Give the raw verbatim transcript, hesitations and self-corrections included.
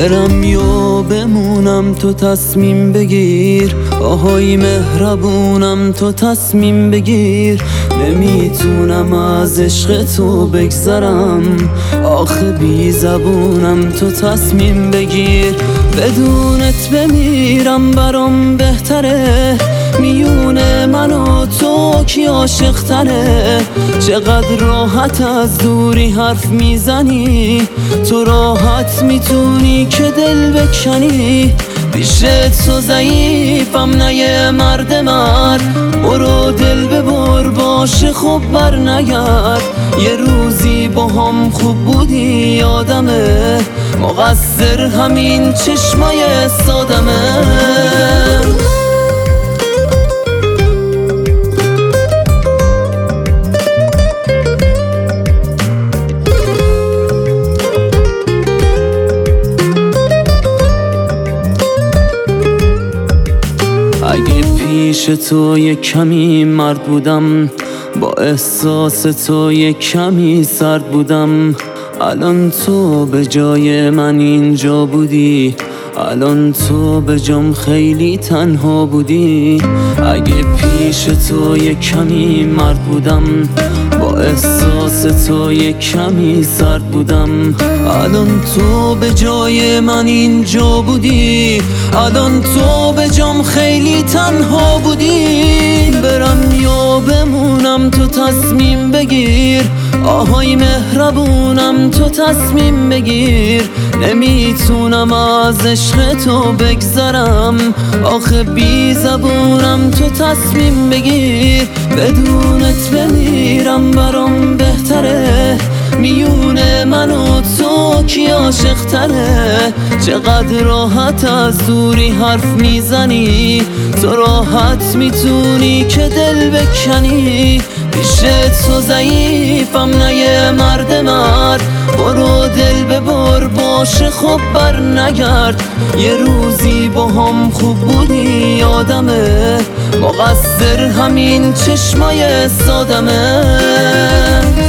برم یا بمونم تو تصمیم بگیر، آهای مهربونم تو تصمیم بگیر. نمیتونم از عشق تو بگذرم، آخه بی زبونم تو تصمیم بگیر. بدونت بمیرم برام بهتره، میونه من و تو کی عاشق تره. چقدر راحت از دوری حرف میزنی، تو راحت میتونی که دل بکنی. پیش تو ضعیفم نه یه مرد مرد، برو دل ببر باشه خب بر نگرد. یه روزی با هم خوب بودی یادمه، مقصر همین چشمای سادمه. اگه پیش تو یک کمی مرد بودم، با احساس تو یک کمی سرد بودم. الان تو به جای من اینجا بودی، الان تو به جام خیلی تنها بودی. اگه پیش تو یک کمی مرد بودم، با احساس تو یک کمی سرد بودم. الان تو به جای من اینجا بودی، الان تو به جام خیلی تنها بودی. برم یا بمونم تو تصمیم بگیر، آهای مهربونم تو تصمیم بگیر. نمیتونم از عشق تو بگذرم، آخه بی زبونم تو تصمیم بگیر. بدونت بمیرم برام بهتره، میونه من و تو کی عاشق تره. چقدر راحت از دوری حرف میزنی، تو راحت میتونی که دل بکنی. پیش تو ضعیفم نه یه مرد مرد، برو دل ببر باشه خب بر نگرد. یه روزی با هم خوب بودی یادمه، مقصر همین چشمای سادمه.